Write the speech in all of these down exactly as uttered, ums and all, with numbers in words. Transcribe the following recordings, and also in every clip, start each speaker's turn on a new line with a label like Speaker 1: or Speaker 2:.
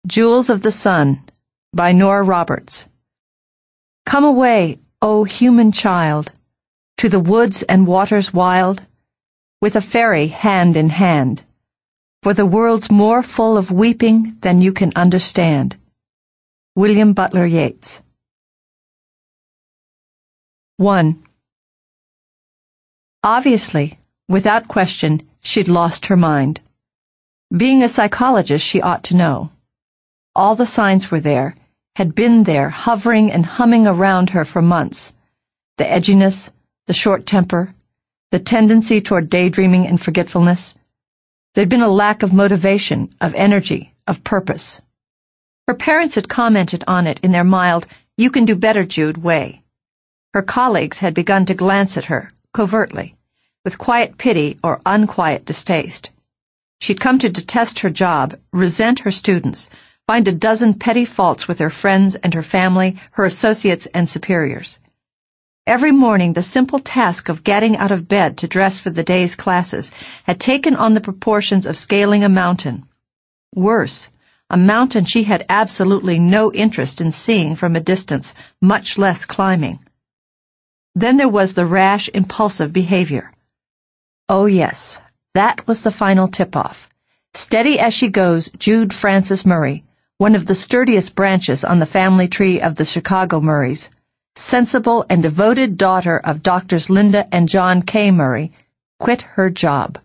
Speaker 1: Jewels of the Sun by Nora Roberts. Come away, O human child, to the woods and waters wild, with a fairy hand in hand, for the world's more full of weeping than you can understand. William Butler Yeats. one. Obviously, without question, she'd lost her mind. Being a psychologist, she ought to know. All the signs were there, had been there, hovering and humming around her for months. The edginess, the short temper, the tendency toward daydreaming and forgetfulness. There'd been a lack of motivation, of energy, of purpose. Her parents had commented on it in their mild, "You can do better, Jude," way. Her colleagues had begun to glance at her, covertly, with quiet pity or unquiet distaste. She'd come to detest her job, resent her students, find a dozen petty faults with her friends and her family, her associates and superiors. Every morning the simple task of getting out of bed to dress for the day's classes had taken on the proportions of scaling a mountain. Worse, a mountain she had absolutely no interest in seeing from a distance, much less climbing. Then there was the rash, impulsive behavior. Oh yes, that was the final tip-off. Steady as she goes, Jude Frances Murray, one of the sturdiest branches on the family tree of the Chicago Murrays, sensible and devoted daughter of Doctors Linda and John K. Murray, quit her job.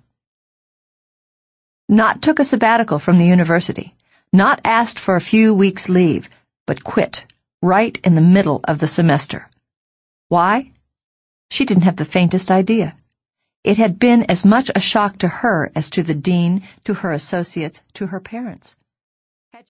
Speaker 1: Not took a sabbatical from the university, not asked for a few weeks' leave, but quit, right in the middle of the semester. Why? She didn't have the faintest idea. It had been as much a shock to her as to the dean, to her associates, to her parents.